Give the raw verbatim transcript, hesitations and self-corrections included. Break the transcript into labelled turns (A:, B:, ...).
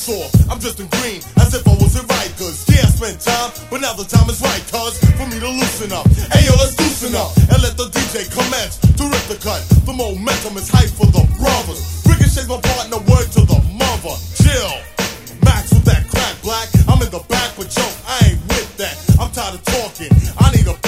A: soft, I'm just in green, as if I wasn't right. Cause yeah, I spent time, but now the time is right. Cause for me to loosen up, hey yo, let's loosen up and let the D J commence to rip the cut. The momentum is hype for the brothers. Ricochet's my partner, word to the mother. Chill, Max with that crack black. I'm in the back, but yo, I ain't with that. I'm tired of talking, I need a